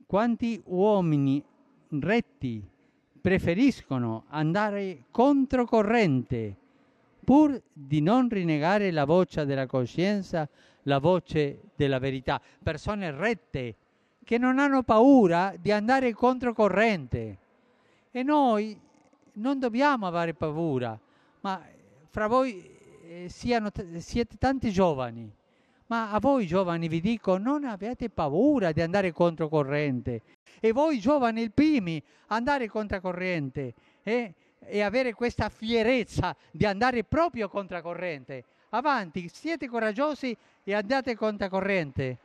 Quanti uomini retti preferiscono andare controcorrente pur di non rinnegare la voce della coscienza, la voce della verità. Persone rette che non hanno paura di andare controcorrente. E noi non dobbiamo avere paura, ma fra voi siete tanti giovani. Ma a voi giovani vi dico, non avete paura di andare controcorrente. E voi giovani il primi, andare controcorrente e avere questa fierezza di andare proprio controcorrente. Avanti, siete coraggiosi e andate controcorrente.